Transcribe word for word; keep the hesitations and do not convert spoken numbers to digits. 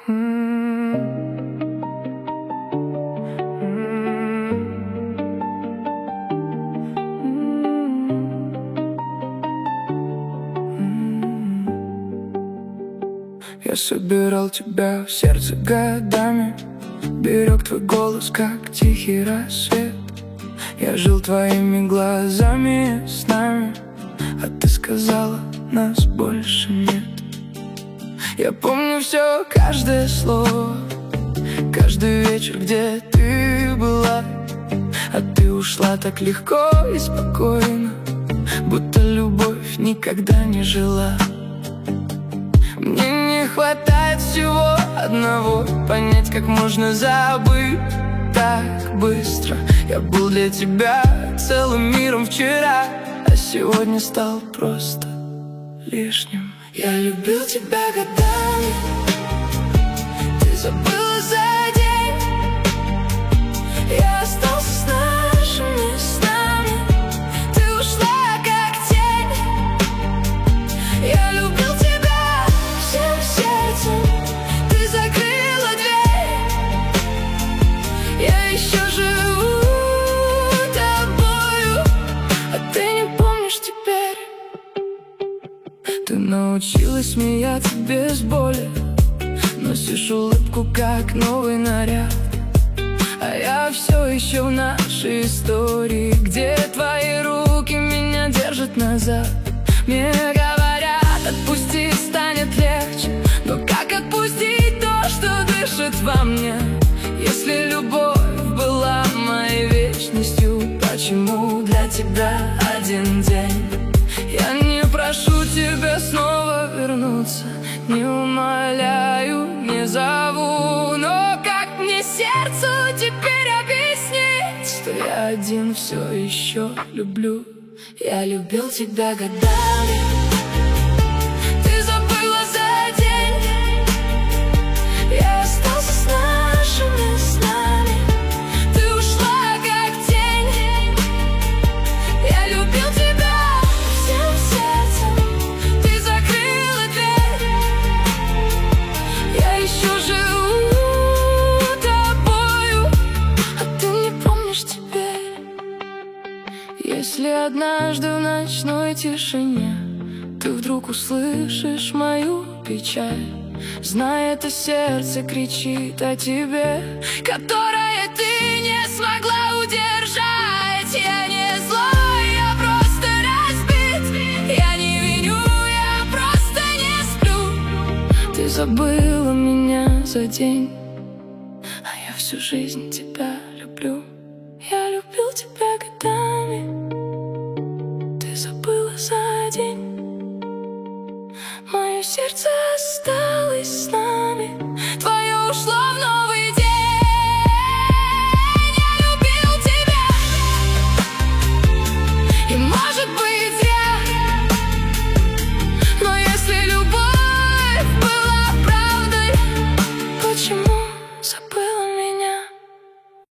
Я собирал тебя в сердце годами, берег твой голос, как тихий рассвет. Я жил твоими глазами, снами, а ты сказала, нас больше нет. Я помню все, каждое слово, каждый вечер, где ты была. А ты ушла так легко и спокойно, будто любовь никогда не жила. Мне не хватает всего одного, понять, как можно забыть так быстро. Я был для тебя целым миром вчера, а сегодня стал просто лишним. Я любил тебя годами, ты забыла за день. Я остался с нашими снами, ты ушла как тень. Я любил тебя всем сердцем, ты закрыла дверь. Я еще живу тобою, а ты не помнишь теперь. Ты научилась смеяться без боли, носишь улыбку, как новый наряд. А я все еще в нашей истории, где твои руки меня держат назад. Мне говорят, отпусти, станет легче, но как отпустить то, что дышит во мне? Если любовь была моей вечностью, почему для тебя один день? Я не прошу тебя снова вернуться, не умоляю, не зову, но как мне сердцу теперь объяснить, что я один все еще люблю? Я любил тебя годами, ты забыла за день. Я остался с нашими снами, ты ушла как тень. Я любил тебя всем сердцем, ты закрыла дверь. Я еще живу тобою, а ты не помнишь теперь. Если однажды в ночной тишине ты вдруг услышишь мою печаль, знай, это сердце кричит о тебе, которое ты не смогла удержать. Я не злой, я просто разбит, я не виню, я просто не сплю. Ты забыла меня за день, а я всю жизнь тебя люблю. Я любил тебя годами.